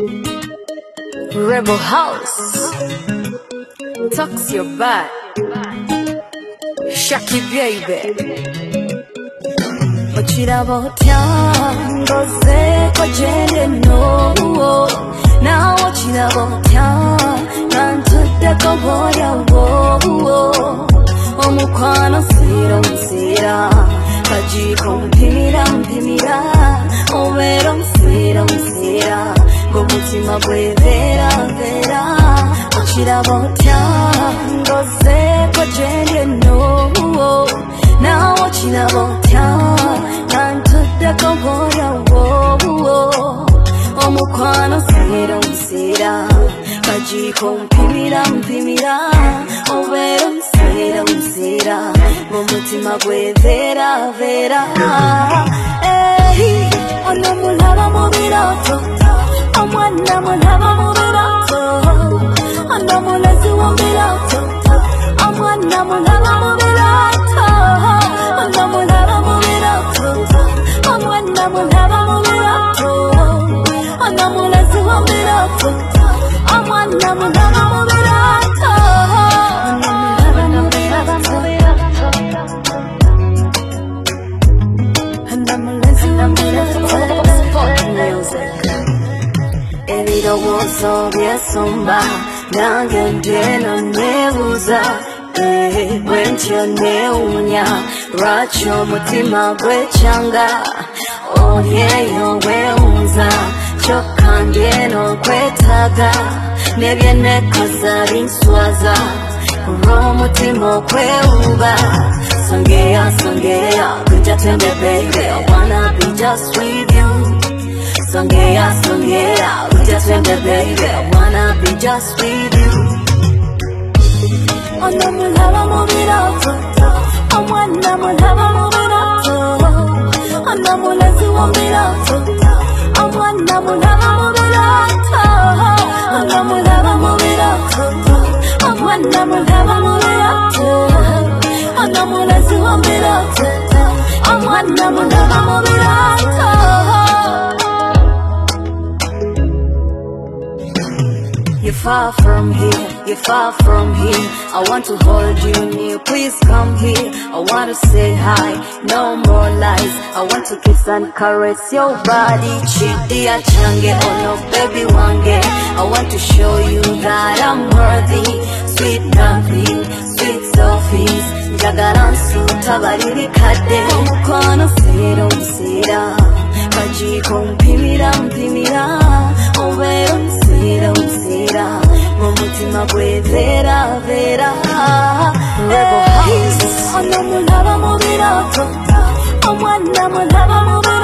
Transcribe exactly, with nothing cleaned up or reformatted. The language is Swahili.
Rebel House, Talks Your Bad, Shaki Baby. Ochirabo tyango ze kwa jende no. Now ochirabo tyango nantude ko boya wo. Omukwano sira sira, kajiko mpimira mpimira, obero sira sira. Umutima gwe vera vera, ochirabo tyango ze kwa jende no. Now ochirabo tyango nantude ko boya wo. Omukwano sira sira, kajiko mpimira mpimira, obero sira sira. Umutima gwe vera vera. Hey, ono mulaba mubiroto, omwana mulaba mubiroto, ono mulezi mubiroto, omwana mulaba mubiroto, ono mulaba mubiroto, omwana mulaba mubiroto, ono mulezi mubiroto, omwana mulaba mubiroto, ono mulaba mubiroto. Ebirowozo byesomba nange ndeno nebuuza, bwentyo newunya lwaki omutima gwekyanga, olyeyo weewuuza kyokka ndyeno kwetaaga, nebyenekoza binswaza olw'omutima okwewuuba. Songeya songeya kuja twende baby, I wanna be just with you. Songeya songeya kuja twende baby, I wanna be just with you. Ono mulaba mubiroto, omwana mulaba mubiroto, ono mulezi mubiroto, omwana mulaba mubiroto, ono mulaba mubiroto, omwana mulaba mubiroto, ono mulezi mubiroto, omwana mulaba mubiroto. You're far from here, you're far from here. I want to hold you near, please come here. I want to say hi, no more lies. I want to kiss and caress your body. Chidi achange, oh no baby wange. I want to show you that I'm worthy. Sweet nothing, sweet softies. Jagaransu tabariri kade. Omukwano sira sira, kajiko mpimira mpimira, obero sira sira. Umutima gwe vera vera. Rebel House, ono mulaba mubiroto, omwana mulaba mubiroto.